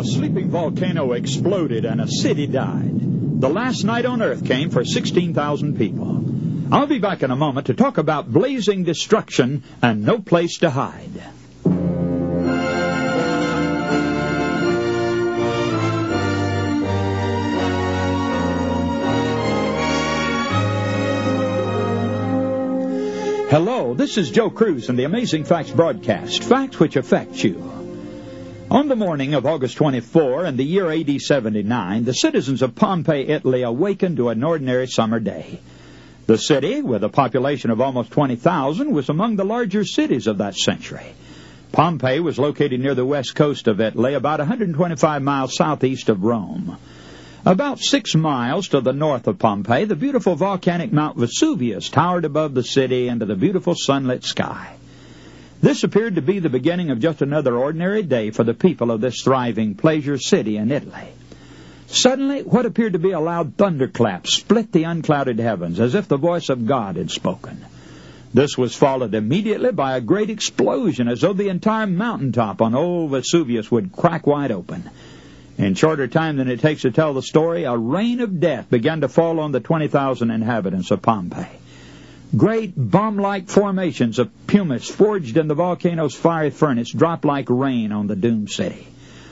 A sleeping volcano exploded and a city died. The last night on Earth came for 16,000 people. I'll be back in a moment to talk about blazing destruction and no place to hide. Hello, this is Joe Cruz in the Amazing Facts broadcast, facts which affect you. On the morning of August 24 in the year AD 79, the citizens of Pompeii, Italy, awakened to an ordinary summer day. The city, with a population of almost 20,000, was among the larger cities of that century. Pompeii was located near the west coast of Italy, about 125 miles southeast of Rome. About 6 miles to the north of Pompeii, the beautiful volcanic Mount Vesuvius towered above the city into the beautiful sunlit sky. This appeared to be the beginning of just another ordinary day for the people of this thriving pleasure city in Italy. Suddenly, what appeared to be a loud thunderclap split the unclouded heavens, as if the voice of God had spoken. This was followed immediately by a great explosion, as though the entire mountaintop on old Vesuvius would crack wide open. In shorter time than it takes to tell the story, a rain of death began to fall on the 20,000 inhabitants of Pompeii. Great bomb-like formations of pumice forged in the volcano's fiery furnace dropped like rain on the doomed city.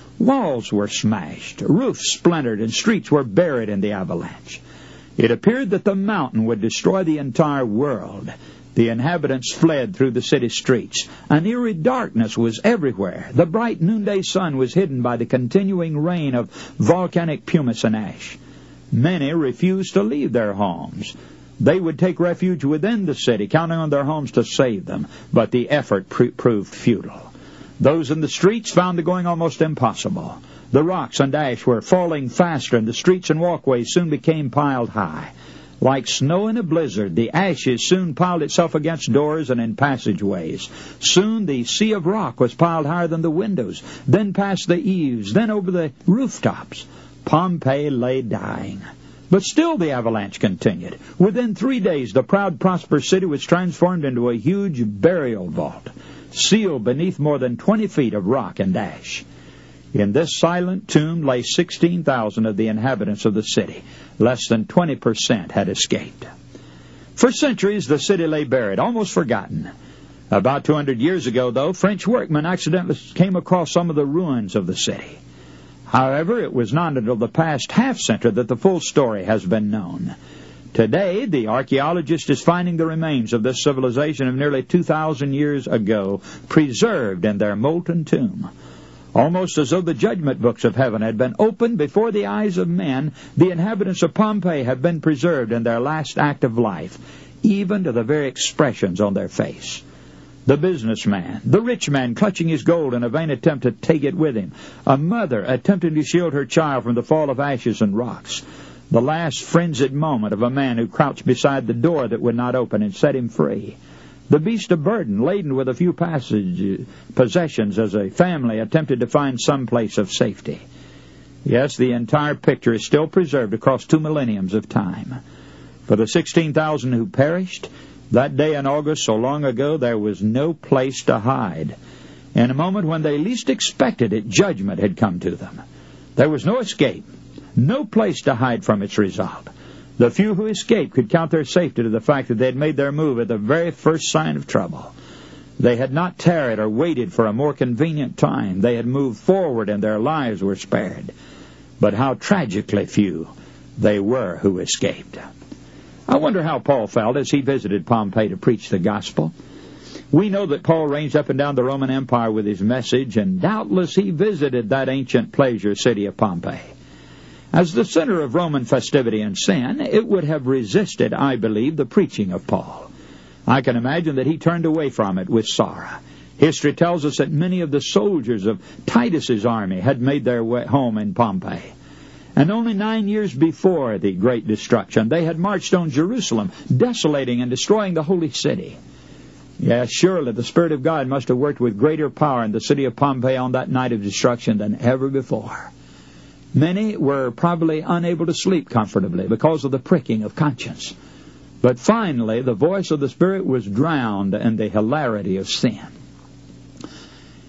Walls were smashed, roofs splintered, and streets were buried in the avalanche. It appeared that the mountain would destroy the entire world. The inhabitants fled through the city streets. An eerie darkness was everywhere. The bright noonday sun was hidden by the continuing rain of volcanic pumice and ash. Many refused to leave their homes. They would take refuge within the city, counting on their homes to save them, but the effort proved futile. Those in the streets found the going almost impossible. The rocks and ash were falling faster, and the streets and walkways soon became piled high. Like snow in a blizzard, the ashes soon piled itself against doors and in passageways. Soon the sea of rock was piled higher than the windows, then past the eaves, then over the rooftops. Pompeii lay dying. But still the avalanche continued. Within 3 days, the proud, prosperous city was transformed into a huge burial vault, sealed beneath more than 20 feet of rock and ash. In this silent tomb lay 16,000 of the inhabitants of the city. Less than 20% had escaped. For centuries, the city lay buried, almost forgotten. About 200 years ago, though, French workmen accidentally came across some of the ruins of the city. However, it was not until the past half-century that the full story has been known. Today, the archaeologist is finding the remains of this civilization of nearly 2,000 years ago, preserved in their molten tomb. Almost as though the judgment books of heaven had been opened before the eyes of men, the inhabitants of Pompeii have been preserved in their last act of life, even to the very expressions on their face. The businessman, the rich man clutching his gold in a vain attempt to take it with him, a mother attempting to shield her child from the fall of ashes and rocks, the last frenzied moment of a man who crouched beside the door that would not open and set him free. The beast of burden, laden with a few possessions as a family attempted to find some place of safety. Yes, the entire picture is still preserved across 2 millenniums of time. For the 16,000 who perished, that day in August so long ago, there was no place to hide. In a moment when they least expected it, judgment had come to them. There was no escape, no place to hide from its result. The few who escaped could count their safety to the fact that they had made their move at the very first sign of trouble. They had not tarried or waited for a more convenient time. They had moved forward and their lives were spared. But how tragically few they were who escaped. I wonder how Paul felt as he visited Pompeii to preach the gospel. We know that Paul ranged up and down the Roman Empire with his message, and doubtless he visited that ancient pleasure city of Pompeii. As the center of Roman festivity and sin, it would have resisted, I believe, the preaching of Paul. I can imagine that he turned away from it with sorrow. History tells us that many of the soldiers of Titus's army had made their way home in Pompeii. And only 9 years before the great destruction, they had marched on Jerusalem, desolating and destroying the holy city. Yes, surely the Spirit of God must have worked with greater power in the city of Pompeii on that night of destruction than ever before. Many were probably unable to sleep comfortably because of the pricking of conscience. But finally, the voice of the Spirit was drowned in the hilarity of sin.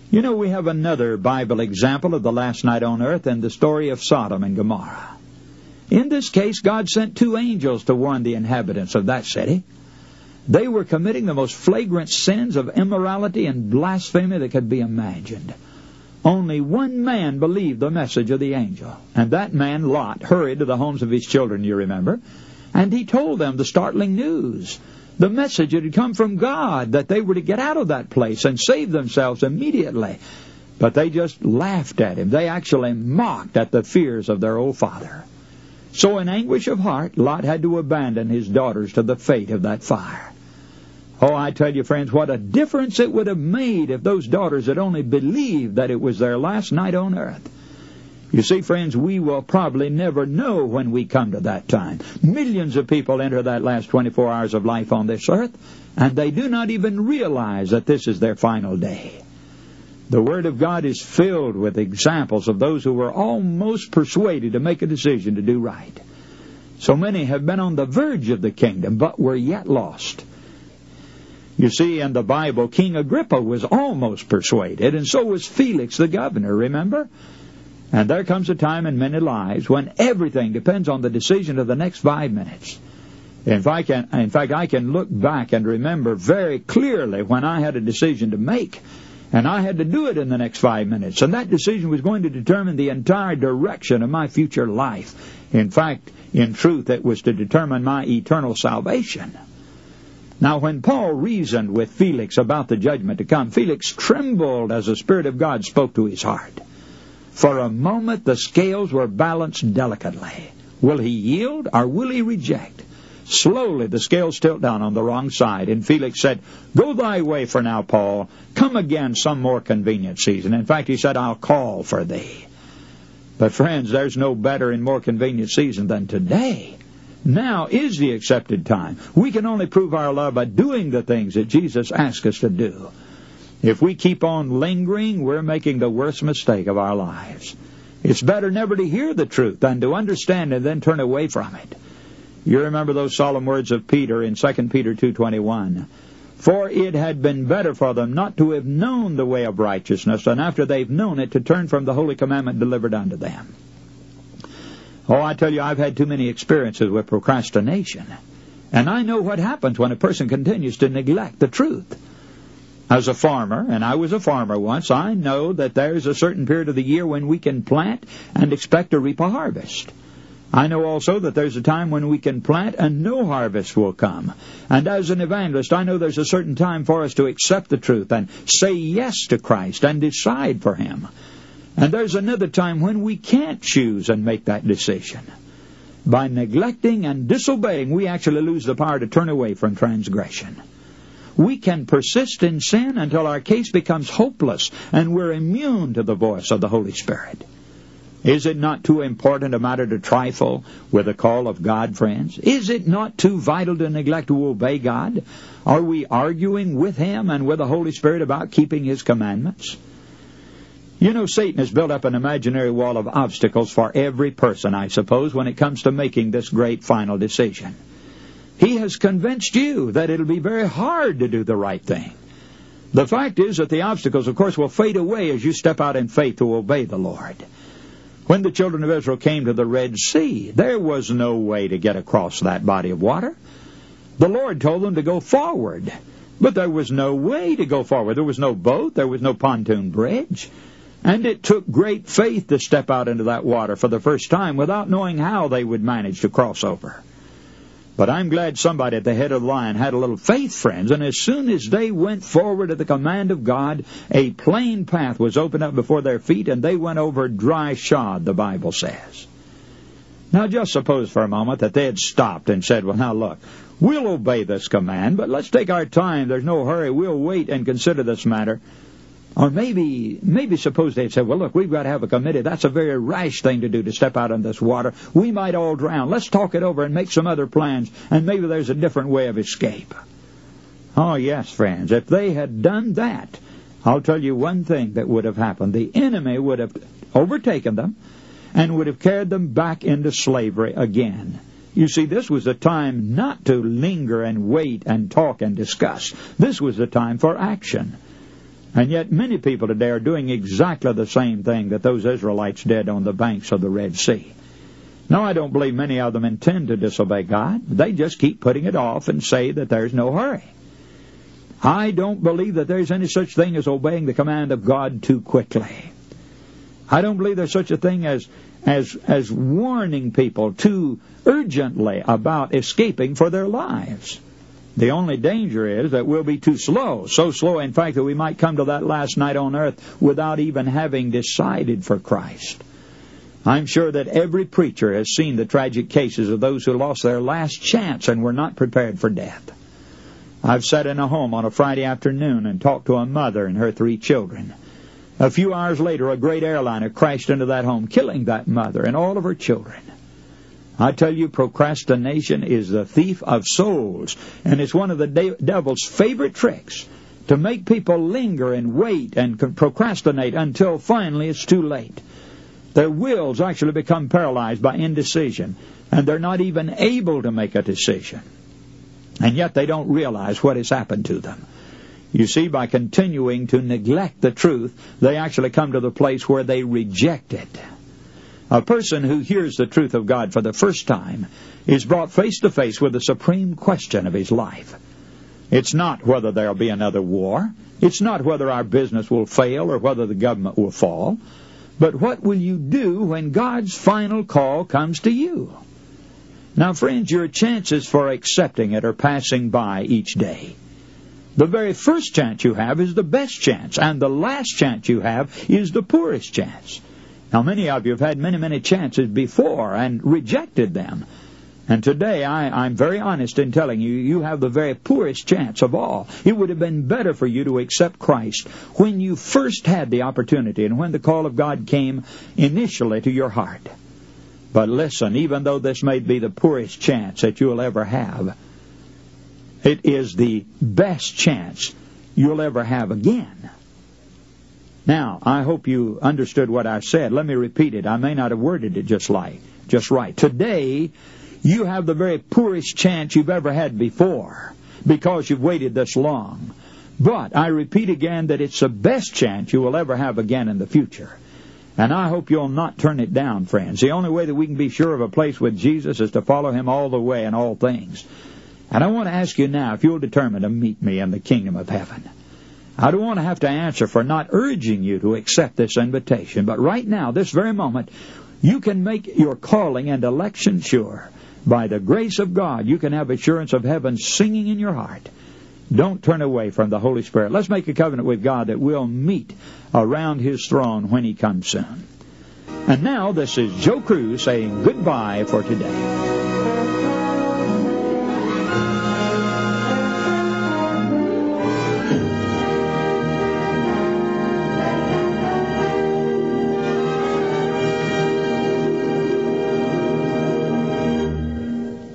You know, we have another Bible example of the last night on earth in the story of Sodom and Gomorrah. In this case, God sent 2 angels to warn the inhabitants of that city. They were committing the most flagrant sins of immorality and blasphemy that could be imagined. Only one man believed the message of the angel, and that man, Lot, hurried to the homes of his children, you remember, and he told them the startling news. The message had come from God, that they were to get out of that place and save themselves immediately. But they just laughed at him. They actually mocked at the fears of their old father. So in anguish of heart, Lot had to abandon his daughters to the fate of that fire. Oh, I tell you, friends, what a difference it would have made if those daughters had only believed that it was their last night on earth. You see, friends, we will probably never know when we come to that time. Millions of people enter that last 24 hours of life on this earth, and they do not even realize that this is their final day. The Word of God is filled with examples of those who were almost persuaded to make a decision to do right. So many have been on the verge of the kingdom, but were yet lost. You see, in the Bible, King Agrippa was almost persuaded, and so was Felix the governor, remember? And there comes a time in many lives when everything depends on the decision of the next 5 minutes. In fact, I can look back and remember very clearly when I had a decision to make, and I had to do it in the next 5 minutes. And that decision was going to determine the entire direction of my future life. In fact, in truth, it was to determine my eternal salvation. Now, when Paul reasoned with Felix about the judgment to come, Felix trembled as the Spirit of God spoke to his heart. For a moment, the scales were balanced delicately. Will he yield or will he reject? Slowly, the scales tilt down on the wrong side, and Felix said, "Go thy way for now, Paul. Come again some more convenient season." In fact, he said, "I'll call for thee." But friends, there's no better and more convenient season than today. Now is the accepted time. We can only prove our love by doing the things that Jesus asked us to do. If we keep on lingering, we're making the worst mistake of our lives. It's better never to hear the truth than to understand and then turn away from it. You remember those solemn words of Peter in 2 Peter 2:21. "For it had been better for them not to have known the way of righteousness, and after they've known it, to turn from the holy commandment delivered unto them." Oh, I tell you, I've had too many experiences with procrastination. And I know what happens when a person continues to neglect the truth. As a farmer, and I was a farmer once, I know that there's a certain period of the year when we can plant and expect to reap a harvest. I know also that there's a time when we can plant and no harvest will come. And as an evangelist, I know there's a certain time for us to accept the truth and say yes to Christ and decide for Him. And there's another time when we can't choose and make that decision. By neglecting and disobeying, we actually lose the power to turn away from transgression. We can persist in sin until our case becomes hopeless and we're immune to the voice of the Holy Spirit. Is it not too important a matter to trifle with the call of God, friends? Is it not too vital to neglect to obey God? Are we arguing with Him and with the Holy Spirit about keeping His commandments? You know, Satan has built up an imaginary wall of obstacles for every person, I suppose, when it comes to making this great final decision. He has convinced you that it'll be very hard to do the right thing. The fact is that the obstacles, of course, will fade away as you step out in faith to obey the Lord. When the children of Israel came to the Red Sea, there was no way to get across that body of water. The Lord told them to go forward, but there was no way to go forward. There was no boat, there was no pontoon bridge. And it took great faith to step out into that water for the first time without knowing how they would manage to cross over. But I'm glad somebody at the head of the line had a little faith, friends, and as soon as they went forward at the command of God, a plain path was opened up before their feet, and they went over dry shod, the Bible says. Now just suppose for a moment that they had stopped and said, well, now look, we'll obey this command, but let's take our time. There's no hurry. We'll wait and consider this matter. Or maybe suppose they'd say, well, look, we've got to have a committee. That's a very rash thing to do, to step out in this water. We might all drown. Let's talk it over and make some other plans, and maybe there's a different way of escape. Oh, yes, friends, if they had done that, I'll tell you one thing that would have happened. The enemy would have overtaken them and would have carried them back into slavery again. You see, this was the time not to linger and wait and talk and discuss. This was the time for action. And yet many people today are doing exactly the same thing that those Israelites did on the banks of the Red Sea. Now, I don't believe many of them intend to disobey God. They just keep putting it off and say that there's no hurry. I don't believe that there's any such thing as obeying the command of God too quickly. I don't believe there's such a thing as warning people too urgently about escaping for their lives. The only danger is that we'll be too slow, so slow, in fact, that we might come to that last night on earth without even having decided for Christ. I'm sure that every preacher has seen the tragic cases of those who lost their last chance and were not prepared for death. I've sat in a home on a Friday afternoon and talked to a mother and her 3 children. A few hours later, a great airliner crashed into that home, killing that mother and all of her children. I tell you, procrastination is the thief of souls, and it's one of the devil's favorite tricks to make people linger and wait and procrastinate until finally it's too late. Their wills actually become paralyzed by indecision, and they're not even able to make a decision. And yet they don't realize what has happened to them. You see, by continuing to neglect the truth, they actually come to the place where they reject it. A person who hears the truth of God for the first time is brought face to face with the supreme question of his life. It's not whether there will be another war. It's not whether our business will fail or whether the government will fall. But what will you do when God's final call comes to you? Now, friends, your chances for accepting it are passing by each day. The very first chance you have is the best chance, and the last chance you have is the poorest chance. Now, many of you have had many chances before and rejected them. And today, I'm very honest in telling you, you have the very poorest chance of all. It would have been better for you to accept Christ when you first had the opportunity and when the call of God came initially to your heart. But listen, even though this may be the poorest chance that you'll ever have, it is the best chance you'll ever have again. Now, I hope you understood what I said. Let me repeat it. I may not have worded it just right. Today, you have the very poorest chance you've ever had before because you've waited this long. But I repeat again that it's the best chance you will ever have again in the future. And I hope you'll not turn it down, friends. The only way that we can be sure of a place with Jesus is to follow Him all the way in all things. And I want to ask you now if you'll determine to meet me in the kingdom of heaven. I don't want to have to answer for not urging you to accept this invitation, but right now, this very moment, you can make your calling and election sure. By the grace of God, you can have assurance of heaven singing in your heart. Don't turn away from the Holy Spirit. Let's make a covenant with God that we'll meet around His throne when He comes soon. And now, this is Joe Cruz saying goodbye for today.